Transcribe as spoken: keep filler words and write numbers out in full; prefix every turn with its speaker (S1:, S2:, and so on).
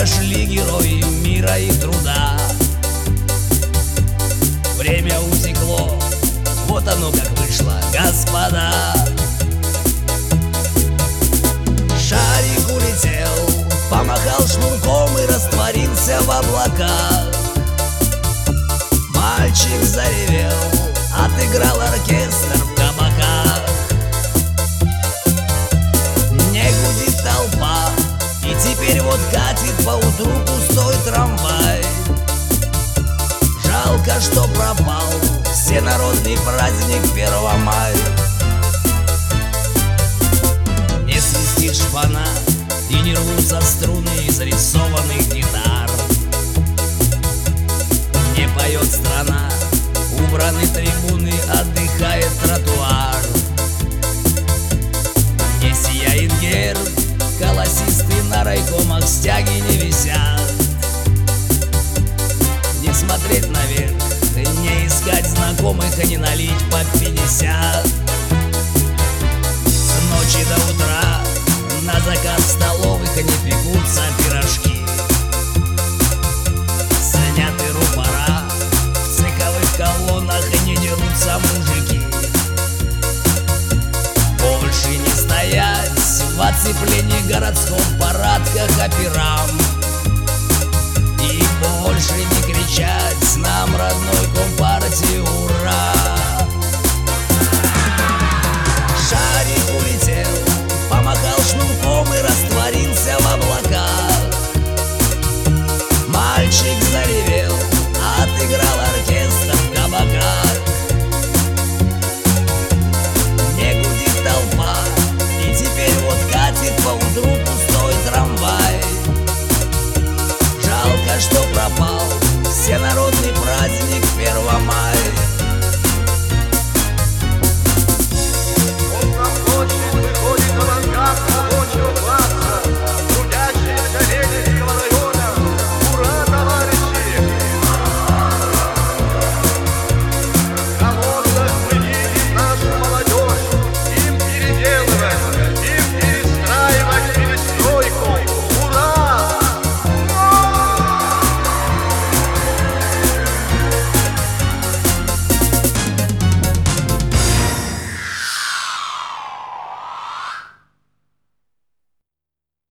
S1: дошли герои мира и труда. Время утекло, вот оно как вышло, господа. Шарик улетел, помахал шнурком и растворился в облаках. Мальчик заревел, отыграл оркестр в кабаках. Не гудит толпа, и теперь вот катит поутру пустой трамвай. Жалко, что пропал всенародный праздник первого мая. Не свистит шпана и не рвутся струны из рисованных гитар. Не поет страна, убраны трибуны, отдыхает тротуар. Не сияет герб, колосисты на райкомах стяги не висят. Не смотреть наверх, не искать знакомых и не налить по пятьдесят. С ночи до утра на заказ столовых не пекутся пирожки. Сняты рупора, в цеховых колоннах не дерутся мужики. Больше не стоять в оцеплении городском парадках операм. И больше не кричать нам, родной компартии, ура! Шарик улетел, помахал шнурком